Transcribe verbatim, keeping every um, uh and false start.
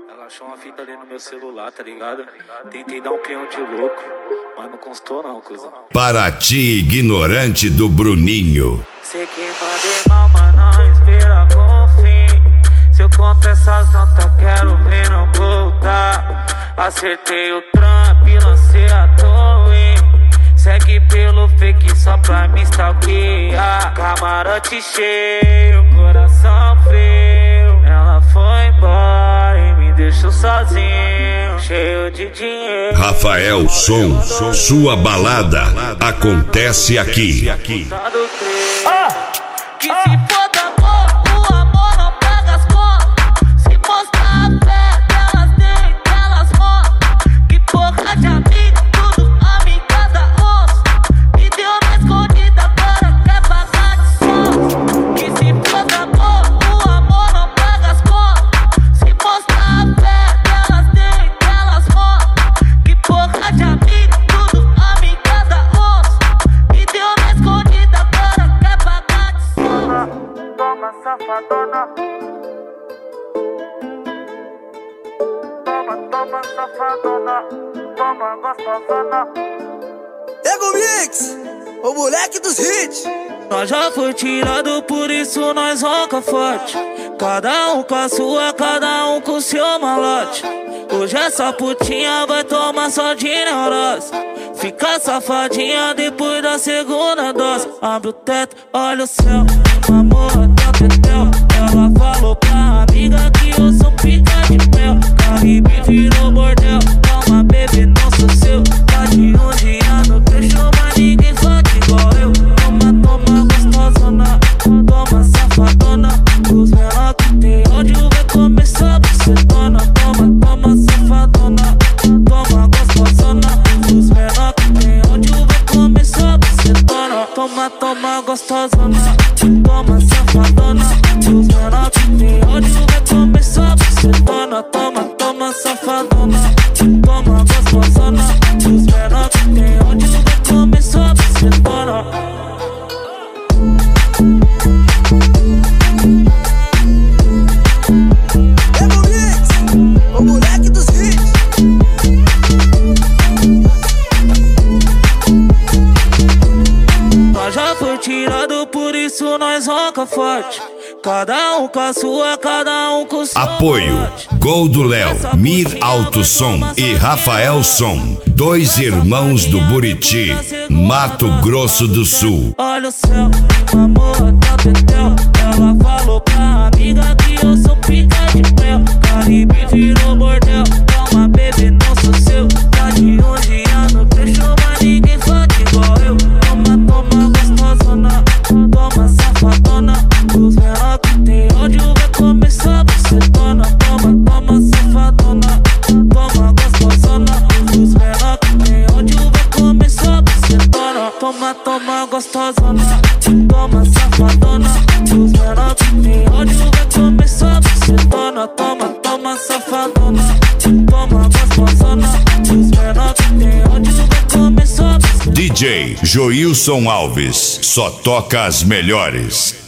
Ela achou uma fita ali no meu celular, tá ligado? Tentei dar um peão de louco, mas não constou não, cuzão. Paraty ignorante do Bruninho. Sei que mandei mal, mas não espera com fim. Se eu conto essas notas, quero ver não voltar. Acertei o Trump, lancei a torre. Segue pelo fake só pra me stalkear. Camarote cheio, coração frio. Ela foi embora e me deixou sozinho, cheio de dinheiro. Rafael Som, sua balada acontece aqui. Ah, que se foda amor, o amor não paga as contas. Se mostrar a fé delas tem, delas mostram. Que porra de amiga, tudo amiga da onça. Me deu na escondida, agora quer pagar de sonsa. Que se foda amor, o amor não paga as contas. Se mostrar a fé delas tem, delas mostram. Que porra de amiga, tudo amiga da onça. Me deu na escondida, agora quer pagar de sonsa. Toma, safadona. Toma, toma, safadona. Toma, gostosona. Ego Mix, o moleque dos hits. Nós já foi tirado, por isso nós ronca forte. Cada um com a sua, cada um com o seu malote. Hoje essa putinha vai tomar só de neurose. Fica safadinha depois da segunda dose. Abre o teto, olha o céu, amor até o tetel. Ela falou pra amiga que eu sou pica de mel. Caribe virou bordel, calma bebê, não sou seu. Tá de um dia no trecho, mas ninguém fode igual eu. Toma, toma gostosona, toma safadona. Os menor que tem ódio vai começar a bucetona. Toma, toma safadona, toma gostosona. Os menor que tem ódio vai começar a bucetona. Toma, toma gostosona, toma safadona. Os menor que tem ódio vai começar a bucetona. Toma, toma safadona, toma gostosona. Os menor que tem ódio vai começar a bucetona. Ego Mix, o moleque dos hits. Nós já foi tirado, por isso nós ronca forte. Cada um com a sua, cada um com o seu. Apoio Gol do Léo, Mir Alto Som e Rafael Som, dois irmãos do Buriti, Mato Grosso do Sul. Olha o céu, amor até o tetel. Ela falou pra amiga que eu sou pica de mel. Caribe virou bordel, calma bebê, não sou seu. Tá de um dia no trecho, mas ninguém fode igual eu. Toma, toma gostosona, toma safadona. Os menor que tem ódio vai começar a bucetona. Toma, toma safadona, toma gostosona. Os menor que tem ódio vai começar a bucetona. Toma, toma gostosona, toma safadona. Os menor que tem ódio vai começar a bucetona. Toma, toma safadona, toma gostosona. Os menor que tem ódio vai começar a bucetona. D J Joilson Alves, só toca as melhores.